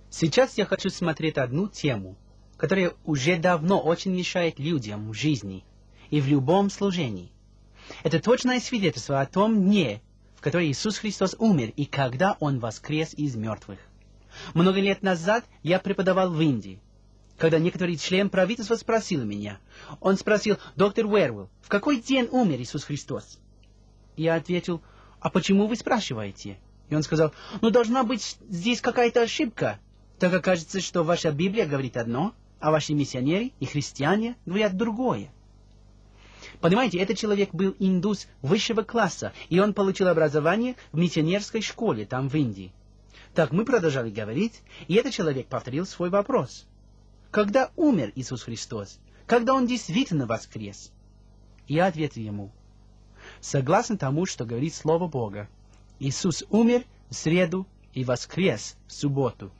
Сейчас я хочу смотреть одну тему, которая уже давно очень мешает людям в жизни и в любом служении. Это точное свидетельство о том дне, в который Иисус Христос умер и когда Он воскрес из мертвых. Много лет назад я преподавал в Индии, когда некоторый член правительства спросил меня. Он спросил: «Доктор Уэрвилл, в какой день умер Иисус Христос?» Я ответил: «А почему вы спрашиваете?» И он сказал: «Должна быть здесь какая-то ошибка, так как кажется, что ваша Библия говорит одно, а ваши миссионеры и христиане говорят другое». Понимаете, этот человек был индус высшего класса, и он получил образование в миссионерской школе там в Индии. Так мы продолжали говорить, и этот человек повторил свой вопрос. Когда умер Иисус Христос? Когда Он действительно воскрес? Я ответил ему: согласно тому, что говорит Слово Бога, Иисус умер в среду и воскрес в субботу.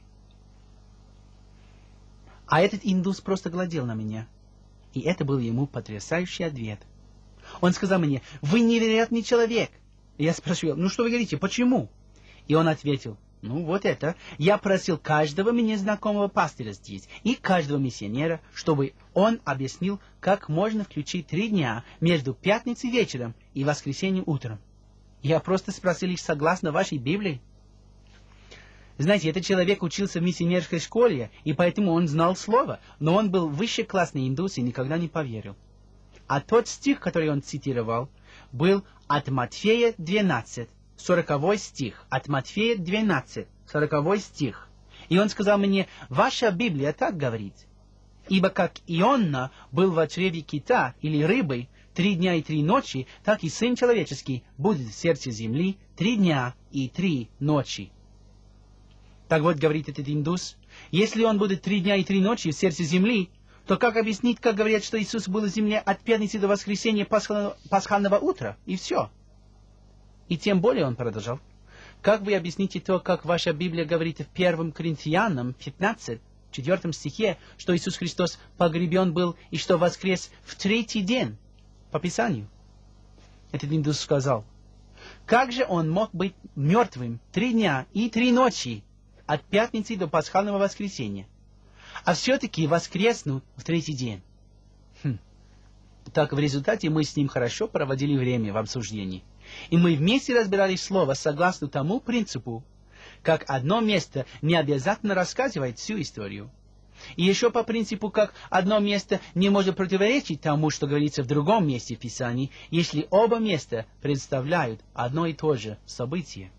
А этот индус просто глядел на меня, и это был ему потрясающий ответ. Он сказал мне: «Вы невероятный человек». И я спросил: «Что вы говорите, почему?» И он ответил: вот это. Я просил каждого мне знакомого пастыря здесь и каждого миссионера, чтобы он объяснил, как можно включить 3 дня между пятницей вечером и воскресеньем утром. Я просто спросил их согласно вашей Библии. Знаете, этот человек учился в миссионерской школе, и поэтому он знал слово, но он был высшеклассный индус и никогда не поверил. А тот стих, который он цитировал, был от Матфея 12, 40 стих. От Матфея 12, 40 стих. И он сказал мне: «Ваша Библия так говорит. Ибо как Ионна был в чреве кита или рыбы 3 дня и 3 ночи, так и Сын Человеческий будет в сердце земли 3 дня и 3 ночи». Так вот, говорит этот индус, если он будет 3 дня и 3 ночи в сердце земли, то как объяснить, как говорят, что Иисус был в земле от пятницы до воскресенья пасхального утра, и все? И тем более он продолжал: как вы объясните то, как ваша Библия говорит в 1 Коринфянам 15, 4 стихе, что Иисус Христос погребен был и что воскрес в 3-й день, по Писанию? Этот индус сказал: как же он мог быть мертвым 3 дня и 3 ночи, от пятницы до пасхального воскресенья, а все-таки воскреснут в 3-й день? Так в результате мы с ним хорошо проводили время в обсуждении. И мы вместе разбирали слово согласно тому принципу, как одно место не обязательно рассказывает всю историю. И еще по принципу, как одно место не может противоречить тому, что говорится в другом месте в Писании, если оба места представляют одно и то же событие.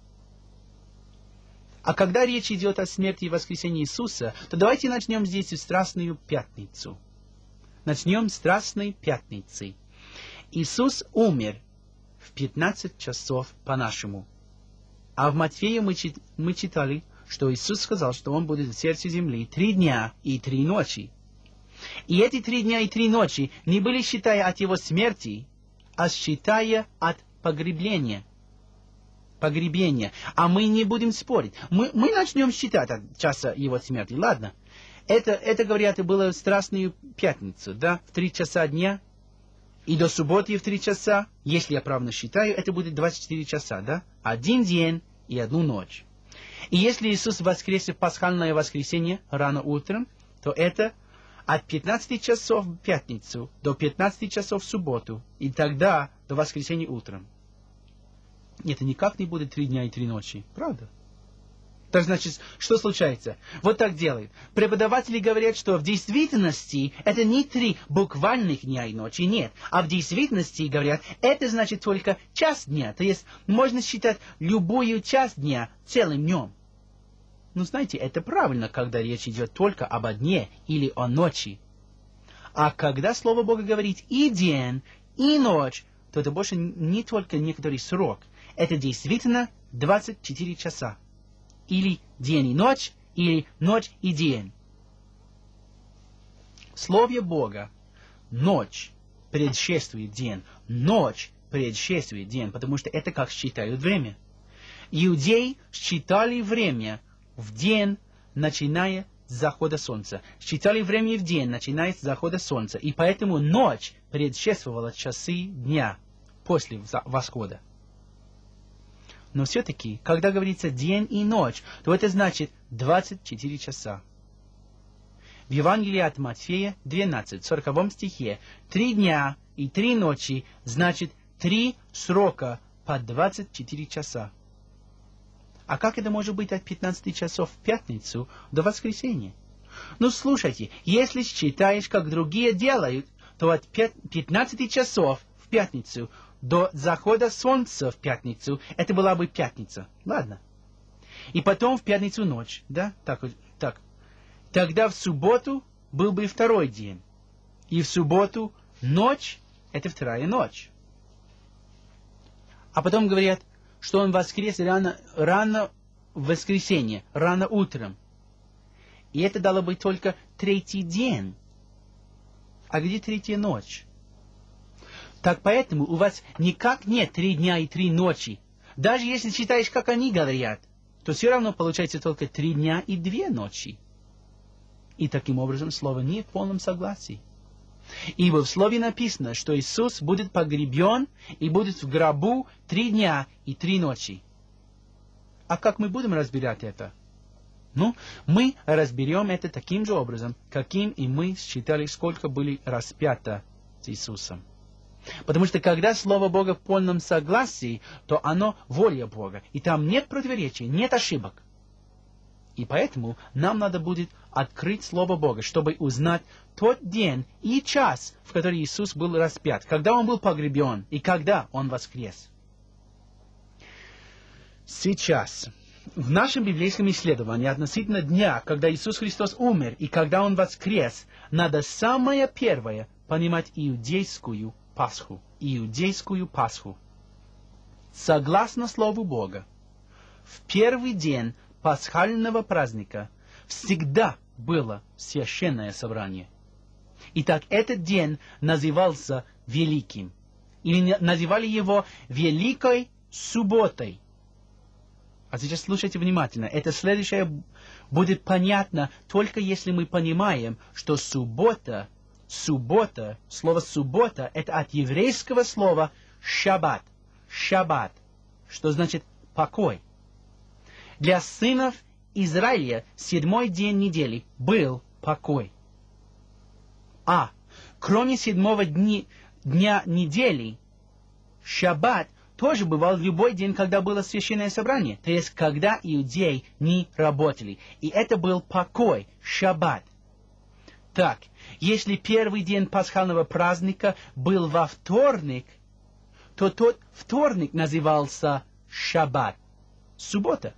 А когда речь идет о смерти и воскресении Иисуса, то давайте начнем здесь в Страстную Пятницу. Начнем с Страстной Пятницы. Иисус умер в 15 часов по-нашему. А в Матфея мы читали, что Иисус сказал, что Он будет в сердце земли 3 дня и 3 ночи. И эти 3 дня и 3 ночи не были считая от Его смерти, а считая от погребления. А мы не будем спорить. Мы начнем считать от часа Его смерти, ладно? Это говорят, было в Страстную Пятницу, да, в 3 часа дня. И до субботы в 3 часа, если я правильно считаю, это будет 24 часа, да? 1 день и 1 ночь. И если Иисус воскрес в пасхальное воскресенье рано утром, то это от 15 часов в пятницу до 15 часов в субботу, и тогда до воскресенья утром. Это никак не будет 3 дня и 3 ночи, правда? Так значит, что случается? Вот так делают. Преподаватели говорят, что в действительности это не 3 буквальных дня и ночи, нет. А в действительности, говорят, это значит только час дня. То есть можно считать любую часть дня целым днем. Знаете, это правильно, когда речь идет только об дне или о ночи. А когда Слово Бога говорит и день, и ночь, то это больше не только некоторый срок. Это действительно 24 часа. Или день и ночь, или ночь и день. В Слове Бога ночь предшествует день, ночь предшествует день, потому что это как считают время. Иудеи считали время в день, начиная с захода солнца. Считали время в день, начиная с захода солнца. И поэтому ночь предшествовала часы дня после восхода. Но все-таки, когда говорится день и ночь, то это значит 24 часа. В Евангелии от Матфея 12, 40 стихе, 3 дня и 3 ночи значит 3 срока по 24 часа. А как это может быть от 15 часов в пятницу до воскресенья? Ну, слушайте, если считаешь, как другие делают, то от 15 часов в пятницу до захода солнца в пятницу, это была бы пятница. Ладно. И потом в пятницу ночь, да? Так. Тогда в субботу был бы второй день. И в субботу ночь, это вторая ночь. А потом говорят, что он воскрес рано в воскресенье, рано утром. И это дало бы только третий день. А где третья ночь? Так поэтому у вас никак нет 3 дня и 3 ночи. Даже если считаешь, как они говорят, то все равно получается только 3 дня и 2 ночи. И таким образом слово не в полном согласии. Ибо в слове написано, что Иисус будет погребен и будет в гробу 3 дня и 3 ночи. А как мы будем разбирать это? Ну, мы разберем это таким же образом, каким и мы считали, сколько были распяты с Иисусом. Потому что когда Слово Бога в полном согласии, то оно воля Бога. И там нет противоречий, нет ошибок. И поэтому нам надо будет открыть Слово Бога, чтобы узнать тот день и час, в который Иисус был распят, когда Он был погребен и когда Он воскрес. Сейчас, в нашем библейском исследовании относительно дня, когда Иисус Христос умер и когда Он воскрес, надо самое первое понимать иудейскую Пасху. Иудейскую Пасху. Согласно Слову Бога, в первый день пасхального праздника всегда было священное собрание. Итак, этот день назывался Великим. Или называли его Великой Субботой. А сейчас слушайте внимательно. Это следующее будет понятно только если мы понимаем, что суббота, слово суббота, это от еврейского слова шаббат. Шаббат, что значит покой. Для сынов Израиля 7-й день недели был покой. А кроме 7-го дня недели, шаббат тоже бывал в любой день, когда было священное собрание, то есть когда иудеи не работали. И это был покой, шаббат. Так, если первый день пасхального праздника был во вторник, то тот вторник назывался шаббат, суббота.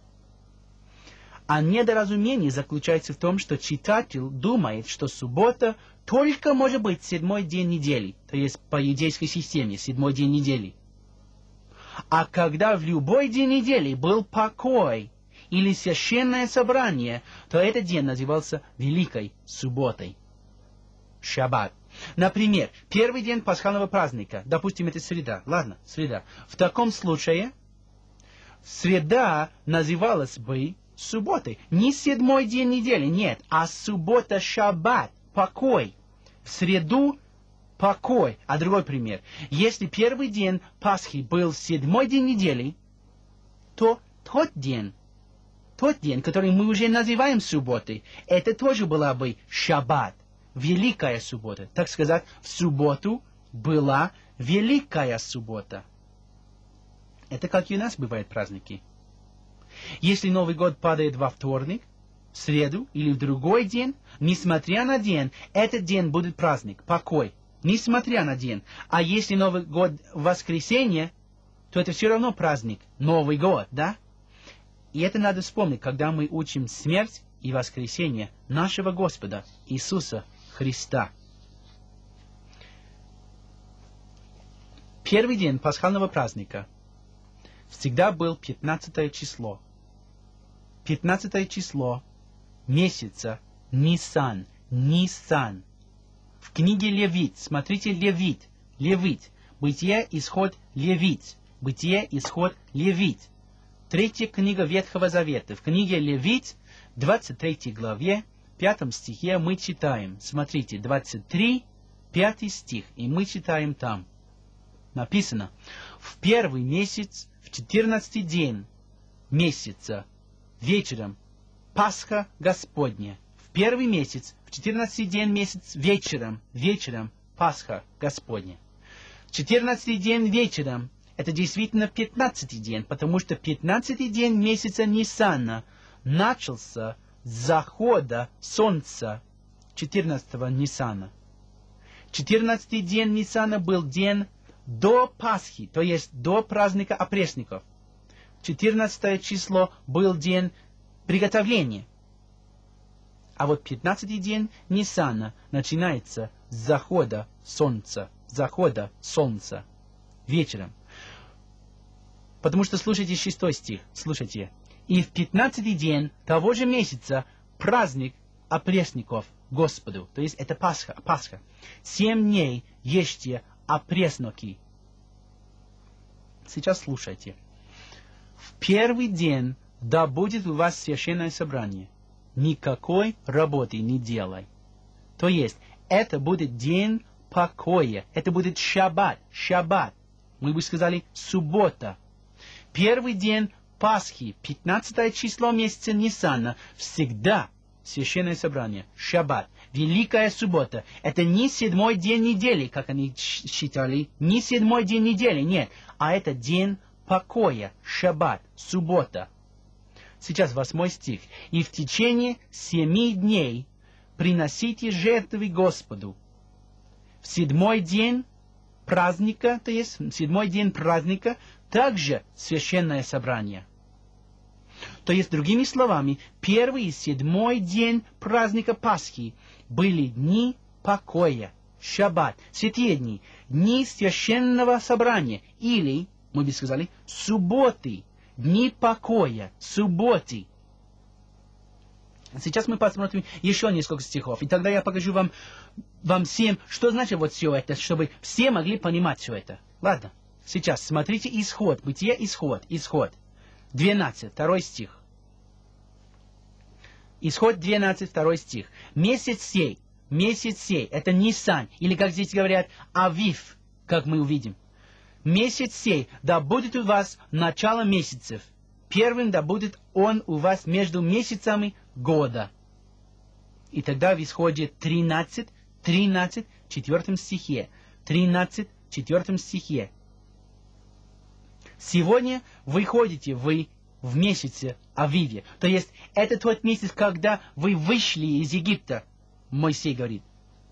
А недоразумение заключается в том, что читатель думает, что суббота только может быть 7-й день недели, то есть по иудейской системе 7-й день недели. А когда в любой день недели был покой или священное собрание, то этот день назывался Великой Субботой. Шаббат. Например, первый день пасхального праздника, допустим, это среда. Ладно, среда. В таком случае среда называлась бы субботой. Не 7-й день недели, нет, а суббота, шаббат, покой. В среду покой. А другой пример. Если первый день Пасхи был в 7-й день недели, то тот день, который мы уже называем субботой, это тоже была бы шаббат, великая суббота. Так сказать, в субботу была великая суббота. Это как и у нас бывают праздники. Если Новый год падает во вторник, в среду или в другой день, несмотря на день, этот день будет праздник, покой. Несмотря на день. А если Новый год в воскресенье, то это все равно праздник, Новый год, да? И это надо вспомнить, когда мы учим смерть и воскресение нашего Господа Иисуса Христа. Первый день пасхального праздника всегда был 15 число. 15 число месяца Нисан. Нисан. В книге Левит, смотрите, Левит, Бытие, Исход, Левит, Бытие, Исход, Левит. 3 книга Ветхого Завета. В книге Левит, 23 главе, 5 стихе мы читаем. Смотрите, 23, 5 стих, и мы читаем там. Написано: «В первый месяц, в 14-й день месяца, вечером, Пасха Господня. В первый месяц, в 14-й день месяц, вечером, Пасха Господня. 14-й день вечером, это действительно 15-й день, потому что 15-й день месяца Ниссана начался с захода солнца 14-го Ниссана. 14-й день Ниссана был день до Пасхи, то есть до праздника опресноков. 14 число был день приготовления. А вот 15-й день Ниссана начинается с захода солнца вечером. Потому что, слушайте 6 стих, слушайте. «И в 15-й день того же месяца праздник опресноков Господу». То есть это Пасха. 7 дней ешьте опресноки. Сейчас слушайте. В первый день да будет у вас священное собрание. Никакой работы не делай. То есть это будет день покоя. Это будет шаббат. Мы бы сказали суббота. Первый день Пасхи, 15 число месяца Ниссана, всегда священное собрание, шаббат, великая суббота. Это не 7-й день недели, как они считали, не 7-й день недели, нет, а это день покоя, шаббат, суббота. Сейчас 8 стих. «И в течение 7 дней приносите жертвы Господу. В 7-й день праздника, то есть в 7-й день праздника, также священное собрание». То есть, другими словами, 1-й и 7-й день праздника Пасхи были дни покоя, шаббат, святые дни, дни священного собрания, или, мы бы сказали, субботы, дни покоя, субботы. Сейчас мы посмотрим еще несколько стихов, и тогда я покажу вам всем, что значит вот все это, чтобы все могли понимать все это. Ладно, сейчас смотрите Исход, Бытие, Исход. 12, 2 стих. Исход 12, 2 стих. Месяц сей, это Нисан, или, как здесь говорят, Авив, как мы увидим. Месяц сей, да будет у вас начало месяцев. Первым да будет он у вас между месяцами года. И тогда в Исходе 13, 4 стихе. 13, 4 стихе. Сегодня вы ходите в месяце Авиве. То есть это тот месяц, когда вы вышли из Египта, Моисей говорит.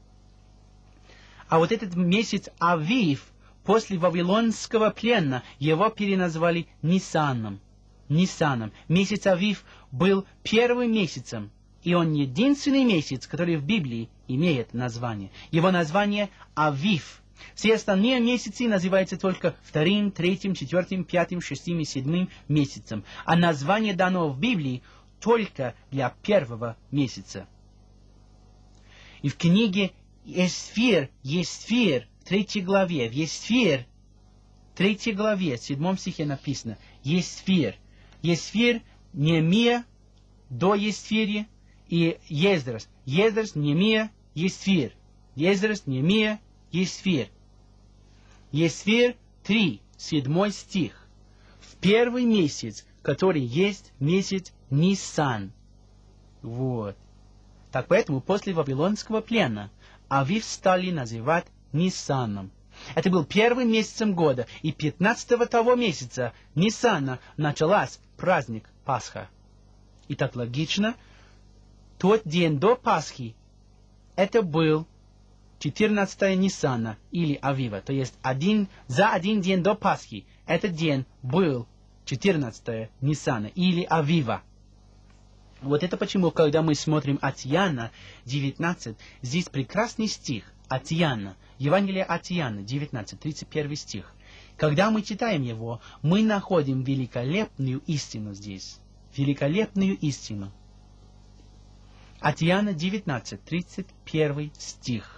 А вот этот месяц Авив, после Вавилонского плена, его переназвали Ниссаном. Месяц Авив был первым месяцем, и он единственный месяц, который в Библии имеет название. Его название Авив. Все остальные месяцы называются только 2, 3, 4, 5, 6 и 7 месяцем. А название дано в Библии только для первого месяца. И в книге Есфир, 3 главе, в Есфир, 3 главе, 7 стихе написано Есфир. Есфир, Неемия, до Есфири и Ездрас. Ездрас, Неемия, Есфир. Ездрас, Неемия, Есфир. Есфир 3, 7 стих. В первый месяц, который есть месяц Ниссан. Вот. Так поэтому после Вавилонского плена Авив стали называть Ниссаном. Это был первым месяцем года, и 15-го того месяца Ниссана началась праздник Пасха. И так логично, тот день до Пасхи, это был 14 Ниссана или Авива, то есть за один день до Пасхи, этот день был 14 Ниссана или Авива. Вот это почему, когда мы смотрим от Иоанна 19, здесь прекрасный стих от Иоанна, Евангелие от Иоанна 19, 31 стих. Когда мы читаем его, мы находим великолепную истину здесь. Великолепную истину. От Иоанна 19, 31 стих.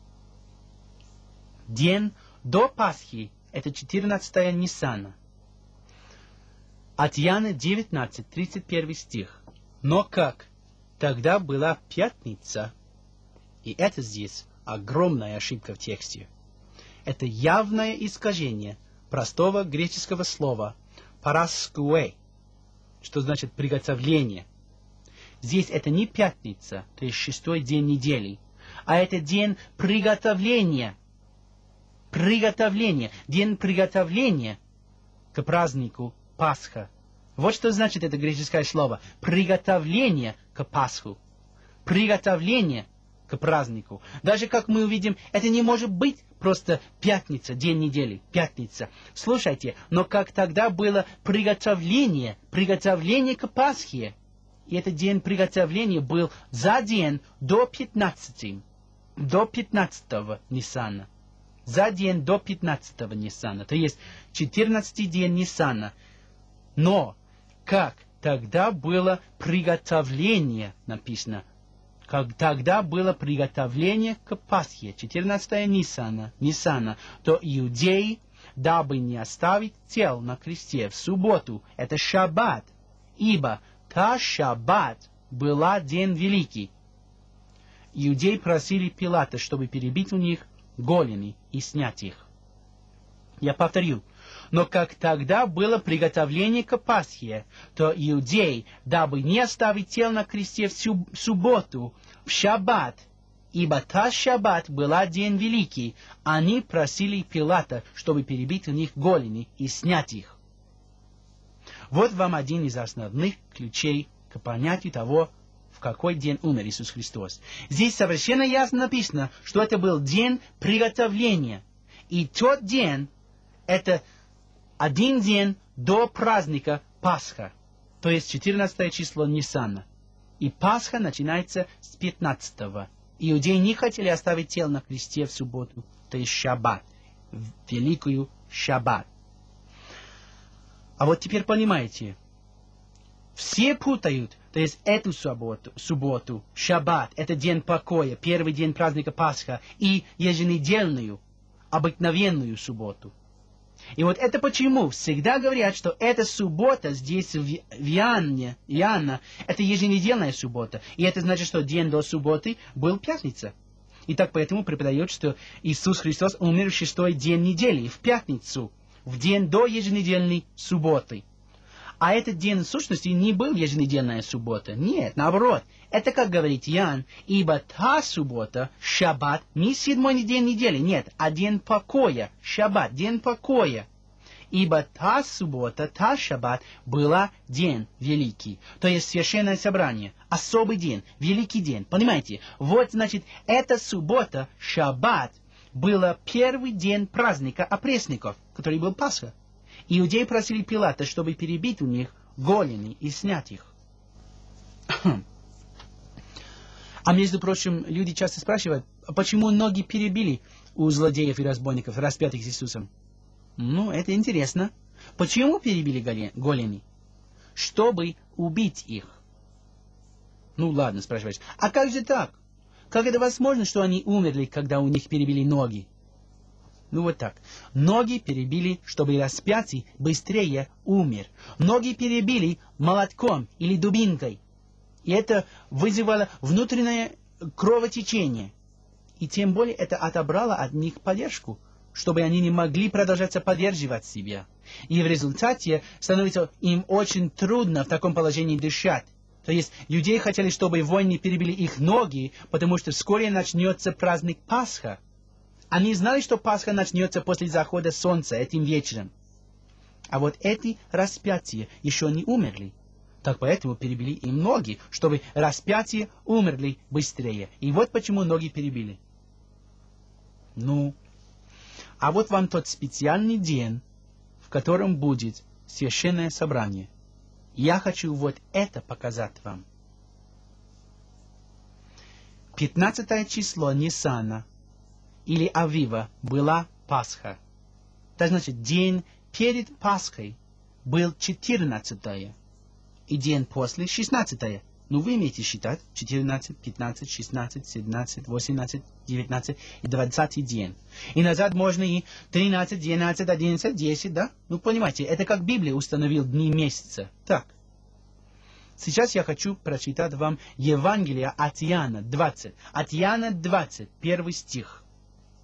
День до Пасхи – это 14 Ниссана. От Иоанна 19, 31 стих. Но как? Тогда была пятница. И это здесь огромная ошибка в тексте. Это явное искажение простого греческого слова параскуэ, что значит приготовление. Здесь это не пятница, то есть 6-й день недели, а это день приготовления. Приготовление. День приготовления к празднику Пасха. Вот что значит это греческое слово. Приготовление к Пасху. Приготовление к празднику. Даже как мы увидим, это не может быть просто пятница, день недели, пятница. Слушайте, но как тогда было приготовление к Пасхе. И этот день приготовления был за день до 15 Ниссана. За день до 15 Ниссана. То есть 14-й день Ниссана. Но как тогда было приготовление, написано, как тогда было приготовление к Пасхе, 14 Ниссана, то иудеи, дабы не оставить тел на кресте в субботу, это шаббат, ибо та шаббат была день великий. Иудеи просили Пилата, чтобы перебить у них голени и снять их. Я повторю. Но как тогда было приготовление к Пасхе, то иудеи, дабы не оставить тел на кресте в субботу, в шаббат, ибо та шаббат была день великий, они просили Пилата, чтобы перебить у них голени и снять их. Вот вам один из основных ключей к понятию того, в какой день умер Иисус Христос. Здесь совершенно ясно написано, что это был день приготовления. И тот день, это один день до праздника Пасха, то есть 14 число Ниссана. И Пасха начинается с 15-го. Иудеи не хотели оставить тел на кресте в субботу, то есть шаббат, в великую шаббат. А вот теперь понимаете, все путают, то есть эту субботу, шаббат, это день покоя, первый день праздника Пасха, и еженедельную, обыкновенную субботу. И вот это почему всегда говорят, что эта суббота здесь в Иоанна, это еженедельная суббота. И это значит, что день до субботы был пятница. И так поэтому преподает, что Иисус Христос умер в 6-й день недели, в пятницу, в день до еженедельной субботы. А этот день в сущности не был еженедельная суббота. Нет, наоборот. Это, как говорит Иоанн, ибо та суббота, шаббат, не 7-й день недели, нет, а день покоя, шаббат, день покоя. Ибо та суббота, та шаббат была день великий. То есть священное собрание, особый день, великий день. Понимаете? Вот, значит, эта суббота, шаббат, была первый день праздника опресноков, который был Пасха. Иудеи просили Пилата, чтобы перебить у них голени и снять их. А между прочим, люди часто спрашивают, почему ноги перебили у злодеев и разбойников, распятых с Иисусом? Ну, это интересно. Почему перебили голени? Чтобы убить их. Ну, ладно, спрашиваешь. А как же так? Как это возможно, что они умерли, когда у них перебили ноги? Ну вот так. Ноги перебили, чтобы распятый быстрее умер. Ноги перебили молотком или дубинкой. И это вызвало внутреннее кровотечение. И тем более это отобрало от них поддержку, чтобы они не могли продолжать поддерживать себя. И в результате становится им очень трудно в таком положении дышать. То есть иудеи хотели, чтобы воины перебили их ноги, потому что вскоре начнется праздник Пасха. Они знали, что Пасха начнется после захода солнца этим вечером. А вот эти распятия еще не умерли. Так поэтому перебили им ноги, чтобы распятие умерли быстрее. И вот почему ноги перебили. Ну, а вот вам тот специальный день, в котором будет священное собрание. Я хочу вот это показать вам. 15 число Ниссана или Авива была Пасха. Это значит, день перед Пасхой был 14-е, и день после 16-е. Ну, вы умеете считать 14, 15, 16, 17, 18, 19 и 20 день. И назад можно и 13, 12, 11, 10, да? Ну, понимаете, это как Библия установила дни месяца. Так. Сейчас я хочу прочитать вам Евангелие от Иоанна 20. От Иоанна 20, первый стих.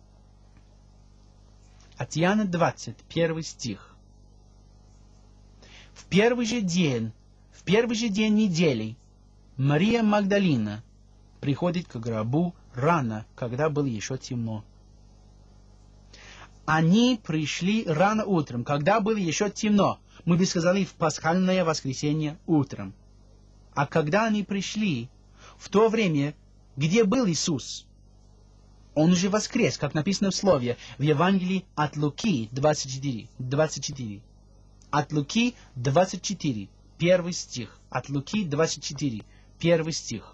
От Иоанна 20, первый стих. в первый же день недели Мария Магдалина приходит к гробу рано, когда было еще темно. Они пришли рано утром, когда было еще темно. Мы бы сказали, в пасхальное воскресенье утром. А когда они пришли, в то время, где был Иисус, Он уже воскрес, как написано в слове, в Евангелии от Луки 24. От Луки 24, первый стих. От Луки 24, первый стих.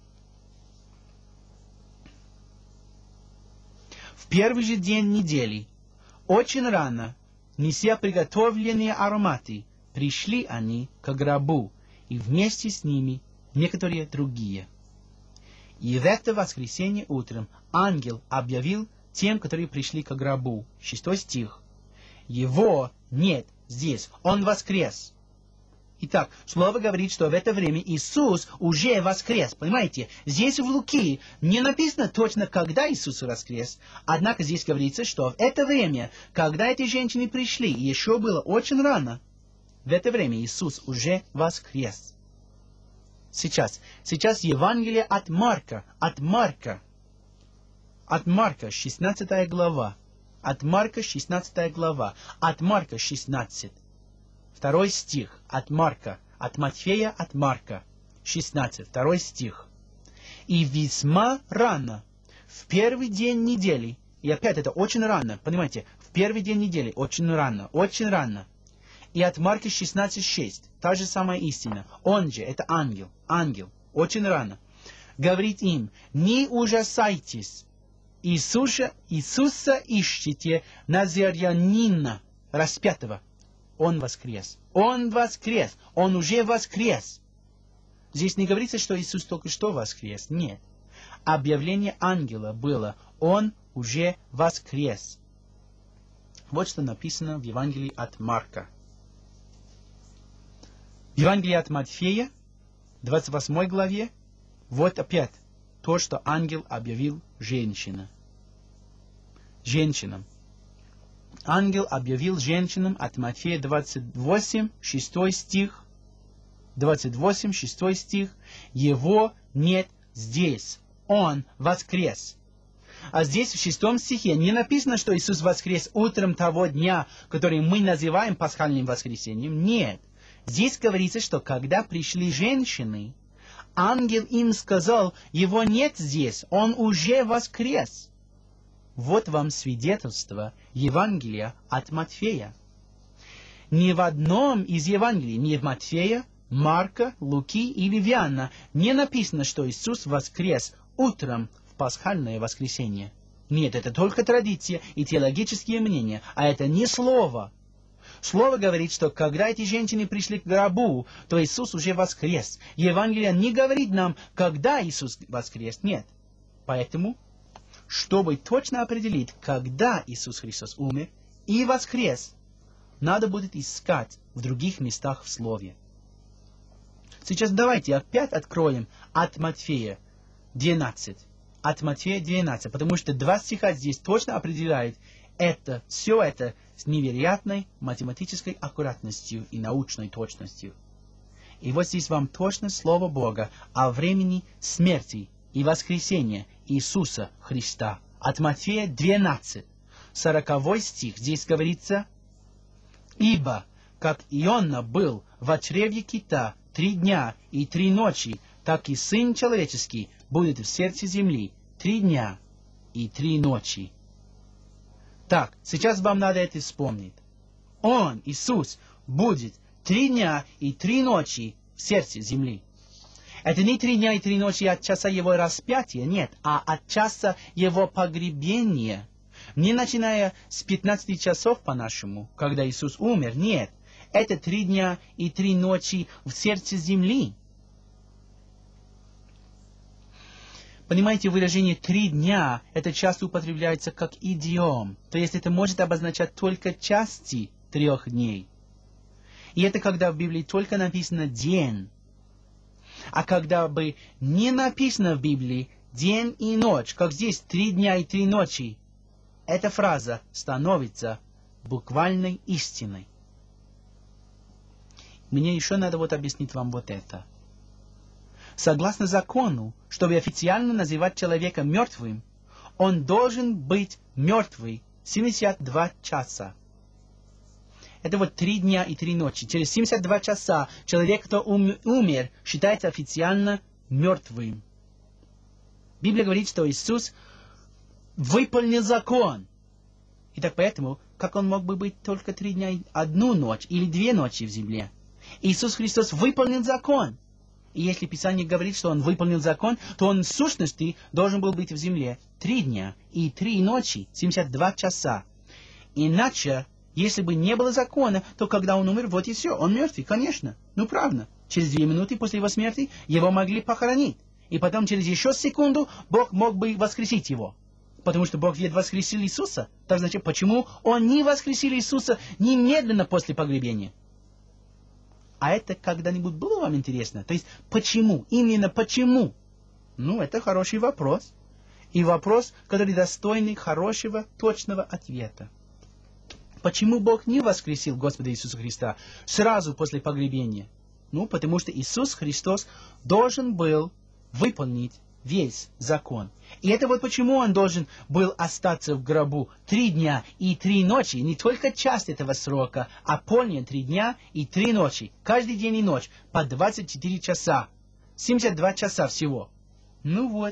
В первый же день недели, очень рано, неся приготовленные ароматы, пришли они к гробу, и вместе с ними некоторые другие. И в это воскресенье утром ангел объявил тем, которые пришли к гробу. 6 стих. Его нет здесь, он воскрес. Итак, слово говорит, что в это время Иисус уже воскрес. Понимаете, здесь в Луки не написано точно, когда Иисус воскрес. Однако здесь говорится, что в это время, когда эти женщины пришли, и еще было очень рано, в это время Иисус уже воскрес. Сейчас Евангелие от Марка, 16 глава. От Марка 16 глава. От Марка 16. 2 стих. От Марка. От Матфея, от Марка. 16. 2 стих. И весьма рано, в первый день недели, и опять это очень рано, понимаете, в первый день недели, очень рано. И от Марка 16.6, та же самая истина. Он же, это ангел, очень рано. Говорит им, не ужасайтесь, Иисуса ищите, Назарянина, распятого. Он воскрес, он уже воскрес. Здесь не говорится, что Иисус только что воскрес, нет. Объявление ангела было, он уже воскрес. Вот что написано в Евангелии от Марка. В Евангелии от Матфея, 28 главе, вот опять то, что ангел объявил женщинам. Ангел объявил женщинам от Матфея 28, 6 стих. 28, 6 стих. Его нет здесь. Он воскрес. А здесь в 6 стихе не написано, что Иисус воскрес утром того дня, который мы называем пасхальным воскресеньем. Нет. Здесь говорится, что когда пришли женщины, ангел им сказал, его нет здесь, он уже воскрес. Вот вам свидетельство Евангелия от Матфея. Ни в одном из Евангелий, ни в Матфея, Марка, Луки или Иоанна не написано, что Иисус воскрес утром в пасхальное воскресенье. Нет, это только традиция и теологические мнения, а это не слово. Слово говорит, что когда эти женщины пришли к гробу, то Иисус уже воскрес. Евангелие не говорит нам, когда Иисус воскрес, нет. Поэтому, чтобы точно определить, когда Иисус Христос умер и воскрес, надо будет искать в других местах в Слове. Сейчас давайте опять откроем от Матфея 12. От Матфея 12, потому что 2 стиха здесь точно определяют все это с невероятной математической аккуратностью и научной точностью. И вот здесь вам точно Слово Бога о времени смерти и воскресения Иисуса Христа. От Матфея 12, 40 стих, здесь говорится, «Ибо, как Иона был в чреве кита 3 дня и 3 ночи, так и Сын Человеческий будет в сердце земли 3 дня и 3 ночи». Так, сейчас вам надо это вспомнить. Он, Иисус, будет 3 дня и 3 ночи в сердце земли. Это не 3 дня и 3 ночи от часа его распятия, нет, а от часа его погребения. Не начиная с 15 часов по-нашему, когда Иисус умер, нет. Это 3 дня и 3 ночи в сердце земли. Понимаете, выражение 3 дня, это часто употребляется как идиом. То есть это может обозначать только части 3 дней. И это когда в Библии только написано день. А когда бы не написано в Библии день и ночь, как здесь 3 дня и 3 ночи, эта фраза становится буквальной истиной. Мне еще надо вот объяснить вам вот это. Согласно закону, чтобы официально называть человека мертвым, он должен быть мертвый 72 часа. Это вот 3 дня и 3 ночи. Через 72 часа человек, кто умер, считается официально мертвым. Библия говорит, что Иисус выполнил закон. И так поэтому, как он мог бы быть только 3 дня и 1 ночь или 2 ночи в земле? Иисус Христос выполнил закон. И если Писание говорит, что он выполнил закон, то он в сущности должен был быть в земле 3 дня и 3 ночи, 72 часа. Иначе, если бы не было закона, то когда он умер, вот и все, он мертвый, конечно. Ну, правда. Через 2 минуты после его смерти его могли похоронить. И потом через еще секунду Бог мог бы воскресить его. Потому что Бог ведь воскресил Иисуса. Так значит, почему он не воскресил Иисуса немедленно после погребения? А это когда-нибудь было вам интересно? То есть, почему? Именно почему? Ну, это хороший вопрос. И вопрос, который достойный хорошего, точного ответа. Почему Бог не воскресил Господа Иисуса Христа сразу после погребения? Ну, потому что Иисус Христос должен был выполнить весь закон. И это вот почему он должен был остаться в гробу 3 дня и 3 ночи, не только часть этого срока, а полные 3 дня и 3 ночи, каждый день и ночь, по 24 часа, 72 часа всего. Ну вот.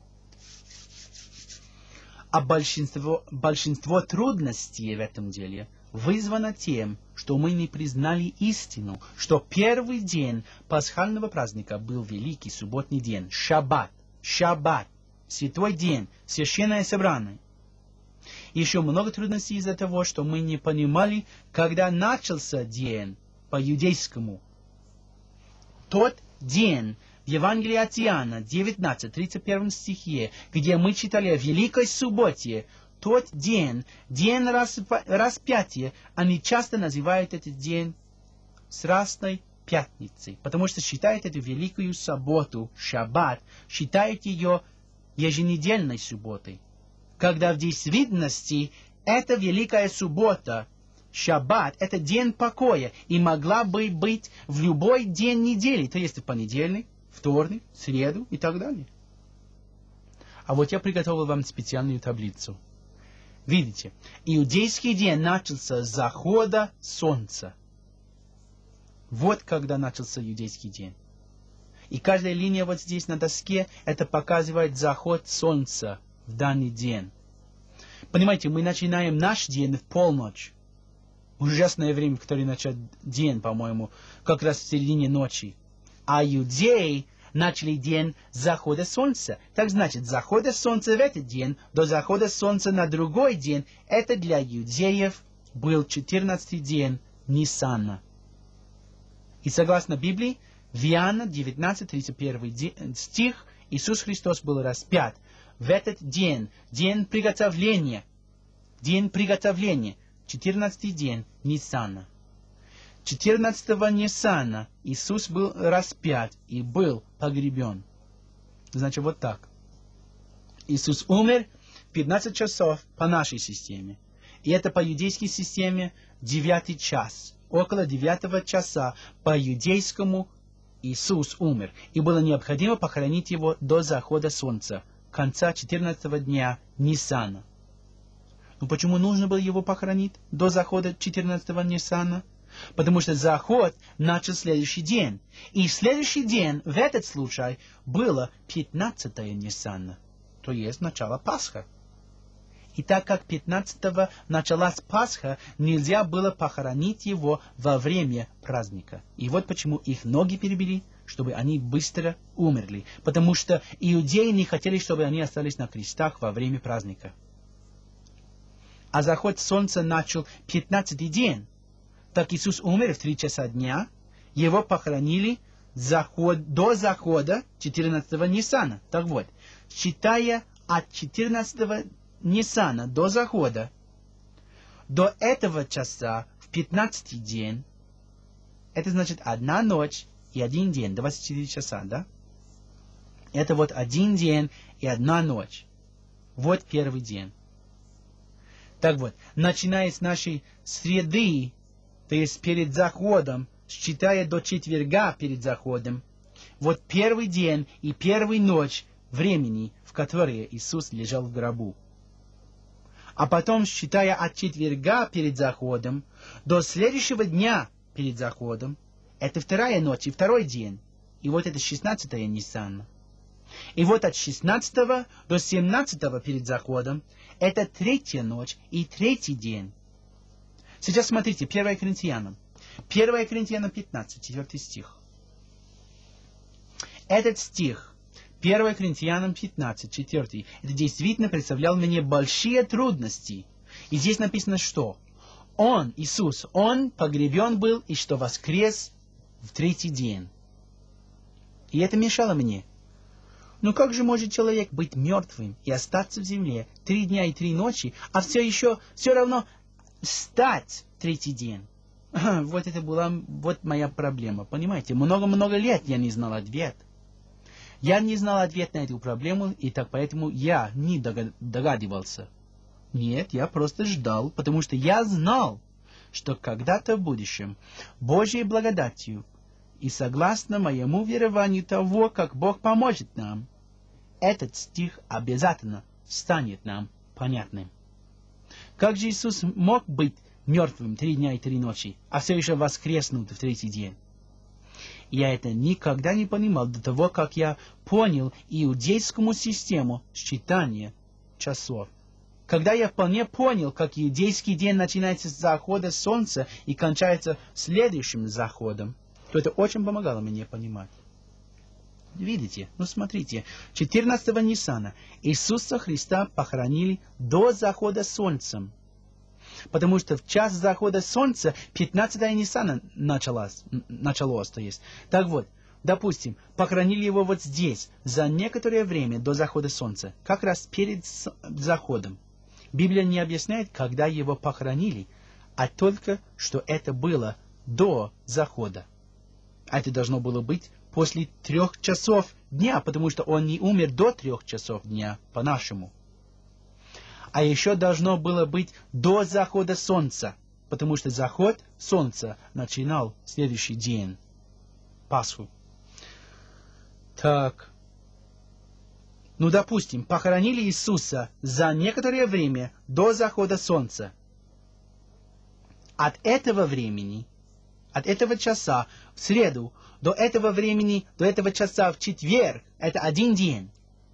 А большинство трудностей в этом деле вызвано тем, что мы не признали истину, что первый день пасхального праздника был великий субботний день, шаббат. Шаббат, святой день, священное собрание. Еще много трудностей из-за того, что мы не понимали, когда начался день по-юдейскому. Тот день в Евангелии от Иоанна, 19, 31 стихе, где мы читали о Великой Субботе, тот день, день распятия, они часто называют этот день Страстной Пятницей, потому что считают эту великую субботу, шаббат, считают ее еженедельной субботой. Когда в действительности эта великая суббота, шаббат, это день покоя, и могла бы быть в любой день недели, то есть в понедельник, вторник, среду и так далее. А вот я приготовил вам специальную таблицу. Видите, иудейский день начался с захода солнца. Вот когда начался иудейский день. И каждая линия вот здесь на доске, это показывает заход солнца в данный день. Понимаете, мы начинаем наш день в полночь. Ужасное время, в которое начал день, по-моему, как раз в середине ночи. А иудеи начали день захода солнца. Так значит, захода солнца в этот день до захода солнца на другой день, это для иудеев был 14-й день Ниссана. И согласно Библии, в Иоанна 19, 31 стих, Иисус Христос был распят в этот день, день приготовления, 14-й день Ниссана. 14-го Ниссана Иисус был распят и был погребен. Значит, вот так. Иисус умер в 15 часов по нашей системе. И это по иудейской системе 9 час. Около 9 часа по иудейскому Иисус умер. И было необходимо похоронить его до захода солнца, конца 14 дня Ниссана. Но почему нужно было его похоронить до захода 14-го Ниссана? Потому что заход начал следующий день. И следующий день, в этот случай, было 15-е Ниссана, то есть начало Пасха. И так как 15-го началась Пасха, нельзя было похоронить его во время праздника. И вот почему их ноги перебили, чтобы они быстро умерли. Потому что иудеи не хотели, чтобы они остались на крестах во время праздника. А заход солнца начал 15-й день. Так Иисус умер в 3 часа дня, его похоронили до захода 14-го Ниссана. Так вот, считая от 14-го Ниссана до захода, до этого часа в 15-й день, это значит 1 ночь и 1 день, 24 часа, да? Это вот 1 день и 1 ночь. Вот первый день. Так вот, начиная с нашей среды, то есть перед заходом считая до четверга перед заходом, вот первый день и первая ночь времени, в которое Иисус лежал в гробу. А потом, считая от четверга перед заходом до следующего дня перед заходом, это вторая ночь и второй день. И вот это 16-е Ниссана. И вот от 16 до 17 перед заходом, это третья ночь и третий день. Сейчас смотрите, 1 Коринфянам. 1 Коринфянам 15, 4 стих. Этот стих, 1 Коринфянам 15, 4, это действительно представлял мне большие трудности. И здесь написано, что Он, Иисус, Он погребен был и что воскрес в третий день. И это мешало мне. Ну как же может человек быть мертвым и остаться в земле 3 дня и 3 ночи, а все равно встать в третий день? Вот это была моя проблема, понимаете? Много-много лет я не знал ответ. Я не знал ответ на эту проблему, и так поэтому я не догадывался. Нет, я просто ждал, потому что я знал, что когда-то в будущем Божьей благодатью и согласно моему верованию того, как Бог поможет нам, этот стих обязательно станет нам понятным. Как же Иисус мог быть мертвым 3 дня и 3 ночи, а все еще воскреснуть в третий день? Я это никогда не понимал до того, как я понял иудейскую систему считания часов. Когда я вполне понял, как иудейский день начинается с захода солнца и кончается следующим заходом, то это очень помогало мне понимать. Видите? Ну смотрите, 14-го Ниссана Иисуса Христа похоронили до захода солнца. Потому что в час захода солнца 15-е Ниссана началось, то есть. Так вот, допустим, похоронили его вот здесь, за некоторое время до захода солнца, как раз перед заходом. Библия не объясняет, когда его похоронили, а только, что это было до захода. А это должно было быть после 3 часов дня, потому что он не умер до 3 часов дня, по-нашему. А еще должно было быть до захода солнца, потому что заход солнца начинал следующий день, Пасху. Так. Ну, допустим, похоронили Иисуса за некоторое время до захода солнца. От этого времени, от этого часа в среду, до этого времени, до этого часа в четверг, это 1 день.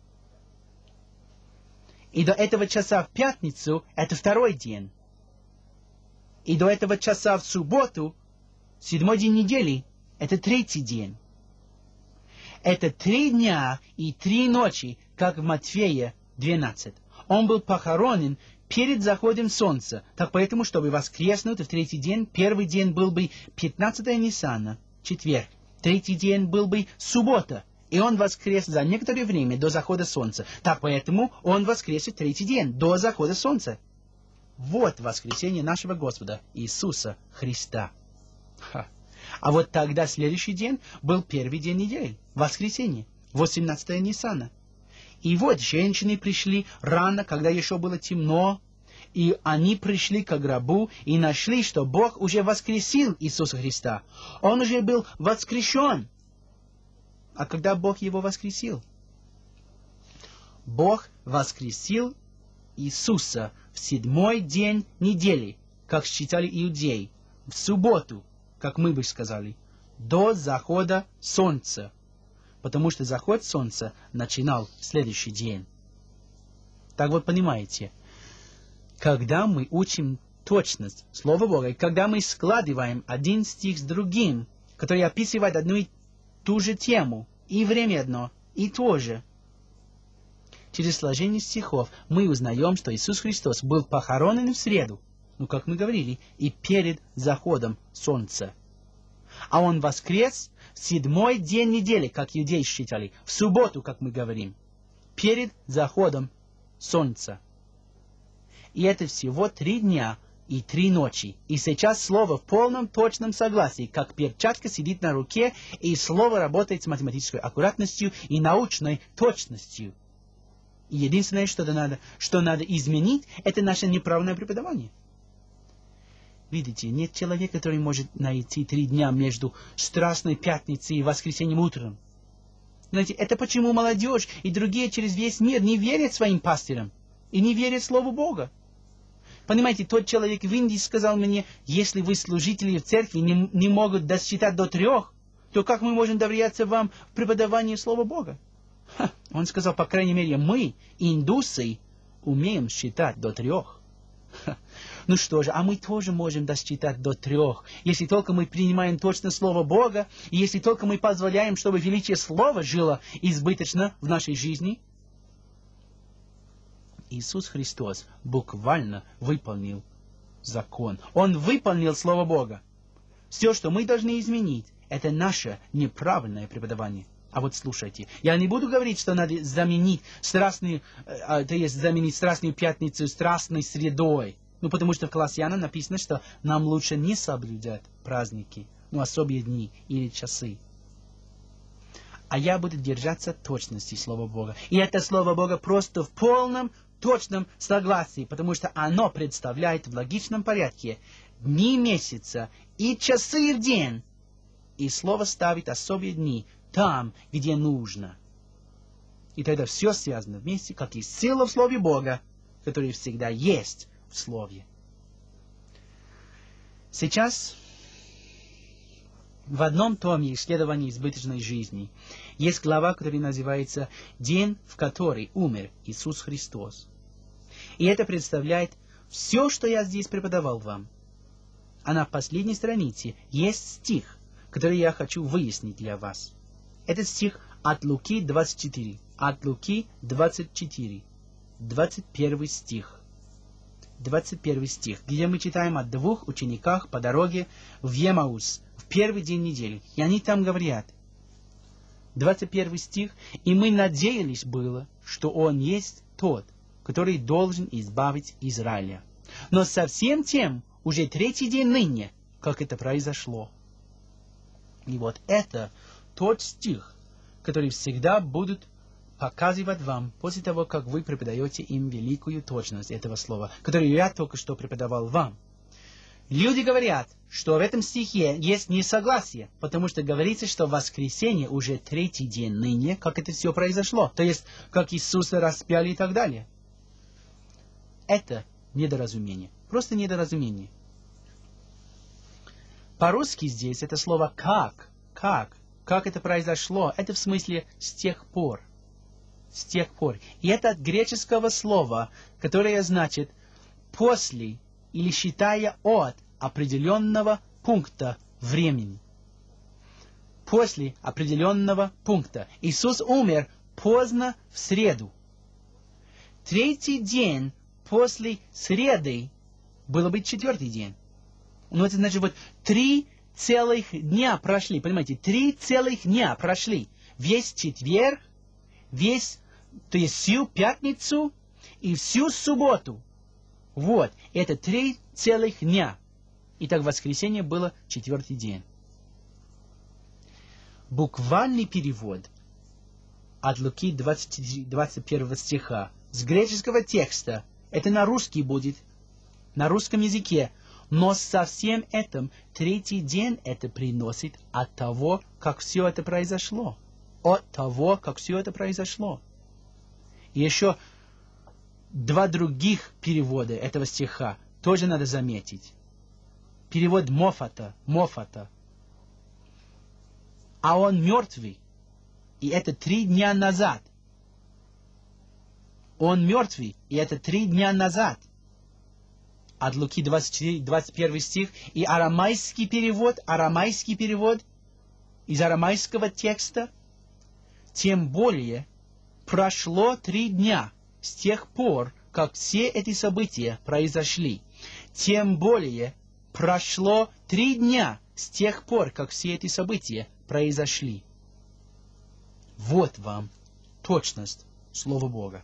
И до этого часа в пятницу, это 2 день. И до этого часа в субботу, 7-й день недели, это 3-й день. Это 3 дня и 3 ночи, как в Матфея 12. Он был похоронен перед заходом солнца. Так поэтому, чтобы воскреснуть в 3-й день, 1-й день был бы 15-е Ниссана, четверг. 3-й день был бы суббота. И он воскрес за некоторое время до захода солнца. Так поэтому он воскрес в 3-й день, до захода солнца. Вот воскресение нашего Господа Иисуса Христа. А вот тогда следующий день был 1-й день недели, воскресенье, 18-е Ниссана. И вот женщины пришли рано, когда еще было темно, и они пришли к гробу и нашли, что Бог уже воскресил Иисуса Христа. Он уже был воскрешен. А когда Бог его воскресил? Бог воскресил Иисуса в 7-й день недели, как считали иудеи, в субботу, как мы бы сказали, до захода солнца, потому что заход солнца начинал следующий день. Так вот, понимаете, когда мы учим точность Слова Бога, когда мы складываем один стих с другим, который описывает одну и ту же тему, и время одно, и то же, через сложение стихов мы узнаем, что Иисус Христос был похоронен в среду, ну, как мы говорили, и перед заходом солнца. А Он воскрес в 7-й день недели, как иудеи считали, в субботу, как мы говорим, перед заходом солнца. И это всего 3 дня и 3 ночи. И сейчас слово в полном точном согласии, как перчатка сидит на руке, и слово работает с математической аккуратностью и научной точностью. И единственное, что надо изменить, это наше неправильное преподавание. Видите, нет человека, который может найти 3 дня между Страстной Пятницей и Воскресеньем утром. Знаете, это почему молодежь и другие через весь мир не верят своим пастырям и не верят Слову Бога. Понимаете, тот человек в Индии сказал мне, если вы, служители в церкви, не могут досчитать до 3, то как мы можем доверяться вам в преподавании Слова Бога? Он сказал, по крайней мере, мы, индусы, умеем считать до 3. Ну что же, а мы тоже можем досчитать до 3, если только мы принимаем точно Слово Бога, и если только мы позволяем, чтобы величие Слова жило избыточно в нашей жизни. Иисус Христос буквально выполнил закон. Он выполнил Слово Бога. Все, что мы должны изменить, это наше неправильное преподавание. А вот слушайте, я не буду говорить, что надо заменить Страстную Пятницу Страстной Средой. Ну, потому что в Колоссянам написано, что нам лучше не соблюдать праздники, особые дни или часы. А я буду держаться точности Слова Бога. И это Слово Бога просто в полном, точном согласии, потому что оно представляет в логичном порядке дни месяца и часы в день. И Слово ставит особые дни там, где нужно. И тогда все связано вместе, как и сила в Слове Бога, которая всегда есть в Слове. Сейчас в одном томе исследований избыточной жизни есть глава, которая называется «День, в который умер Иисус Христос». И это представляет все, что я здесь преподавал вам. А на последней странице есть стих, который я хочу выяснить для вас. Этот стих от Луки 24. От Луки 24. 21 стих. 21 стих, где мы читаем о 2 учениках по дороге в Емаус в первый день недели. И они там говорят. 21 стих. «И мы надеялись было, что Он есть тот, который должен избавить Израиля. Но совсем тем уже 3-й день ныне, как это произошло». И вот это тот стих, который всегда будут показывать вам после того, как вы преподаете им великую точность этого слова, которую я только что преподавал вам. Люди говорят, что в этом стихе есть несогласие, потому что говорится, что в воскресенье уже 3-й день ныне, как это все произошло, то есть, как Иисуса распяли и так далее. Это недоразумение, просто недоразумение. По-русски здесь это слово как это произошло, это в смысле с тех пор. С тех пор. И это от греческого слова, которое значит после или считая от определенного пункта времени. После определенного пункта. Иисус умер поздно в среду. 3-й день после среды было бы 4-й день. Ну, это значит, вот 3 целых дня прошли, понимаете, 3 целых дня прошли. Весь четверг, то есть всю пятницу и всю субботу. Вот, это 3 целых дня. Итак, воскресенье было 4-й день. Буквальный перевод от Луки 21 стиха с греческого текста, это на русский будет, на русском языке, но со всем этим 3-й день это приносит от того, как все это произошло. От того, как все это произошло. И еще 2 других перевода этого стиха тоже надо заметить. Перевод Моффата. А он мертвый. И это 3 дня назад. Он мертвый. И это 3 дня назад. От Луки 24, 21 стих. И арамайский перевод из арамайского текста. Тем более прошло 3 дня с тех пор, как все эти события произошли. Тем более прошло 3 дня с тех пор, как все эти события произошли. Вот вам точность Слова Бога.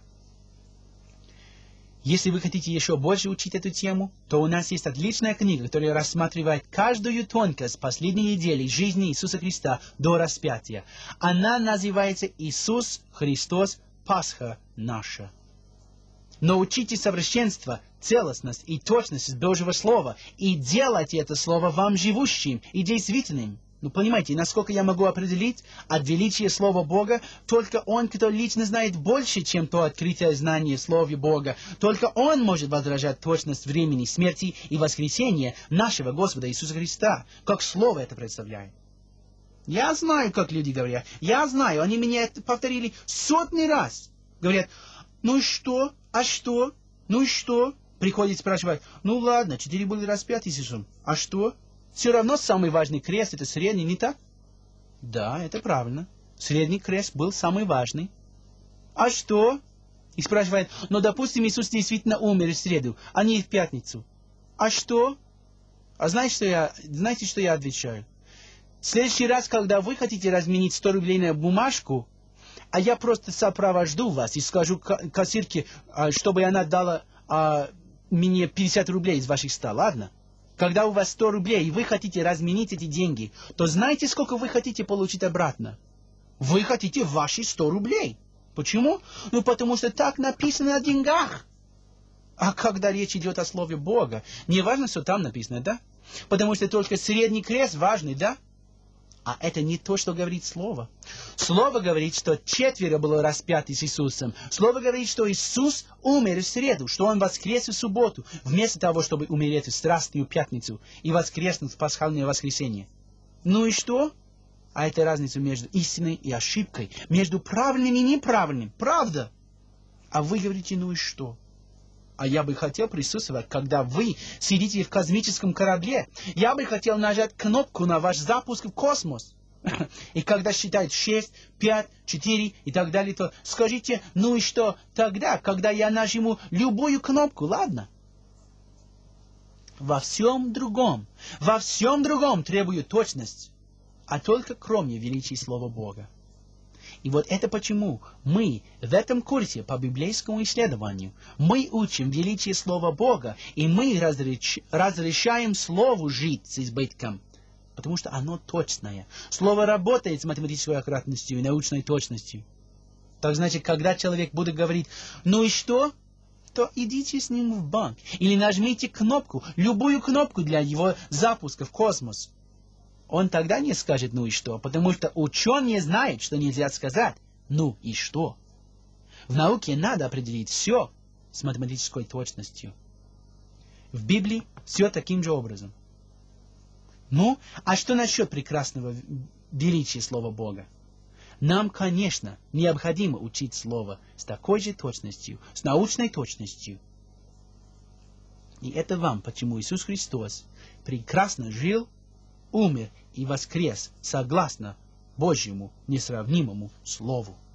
Если вы хотите еще больше учить эту тему, то у нас есть отличная книга, которая рассматривает каждую тонкость последней недели жизни Иисуса Христа до распятия. Она называется «Иисус Христос, Пасха наша». Но учите совершенство, целостность и точность из Божьего Слова, и делайте это Слово вам живущим и действительным. Ну, понимаете, насколько я могу определить от величия Слова Бога, только Он, кто лично знает больше, чем то открытое знание Слова Бога. Только Он может возражать точность времени смерти и воскресения нашего Господа Иисуса Христа, как Слово это представляет. Я знаю, как люди говорят. Я знаю, они мне это повторили сотни раз. Говорят, ну и что? А что? Ну и что? Приходит спрашивать, ну ладно, 4 были распяты Иисусом. А что? Все равно самый важный крест — это средний, не так? Да, это правильно. Средний крест был самый важный. А что? И спрашивает, ну, допустим, Иисус действительно умер в среду, а не в пятницу. А что? А знаете, что я отвечаю? В следующий раз, когда вы хотите разменить 100 рублей на бумажку, а я просто сопровожду вас и скажу кассирке, чтобы она дала мне 50 рублей из ваших 100, ладно? Когда у вас 100 рублей, и вы хотите разменить эти деньги, то знаете, сколько вы хотите получить обратно? Вы хотите ваши 100 рублей. Почему? Ну, потому что так написано о деньгах. А когда речь идет о Слове Бога, не важно, что там написано, да? Потому что только средний крест важный, да? А это не то, что говорит Слово. Слово говорит, что 4 было распяты с Иисусом. Слово говорит, что Иисус умер в среду, что Он воскрес в субботу, вместо того, чтобы умереть в страстную пятницу и воскреснуть в пасхальное воскресенье. Ну и что? А это разница между истиной и ошибкой, между правильным и неправильным. Правда? А вы говорите, ну и что? А я бы хотел присутствовать, когда вы сидите в космическом корабле. Я бы хотел нажать кнопку на ваш запуск в космос. И когда считают 6, 5, 4 и так далее, то скажите, ну и что тогда, когда я нажму любую кнопку, ладно? Во всем другом требует точность, а только кроме величия Слова Бога. И вот это почему мы в этом курсе по библейскому исследованию, мы учим величие Слова Бога, и мы разрешаем Слову жить с избытком, потому что оно точное. Слово работает с математической аккуратностью и научной точностью. Так значит, когда человек будет говорить, ну и что? То идите с ним в банк или нажмите кнопку, любую кнопку для его запуска в космос. Он тогда не скажет «ну и что», потому что ученые знают, что нельзя сказать «ну и что». В науке надо определить все с математической точностью. В Библии все таким же образом. Ну, а что насчет прекрасного величия Слова Бога? Нам, конечно, необходимо учить Слово с такой же точностью, с научной точностью. И это вам, почему Иисус Христос прекрасно жил, умер и воскрес согласно Божьему несравнимому Слову.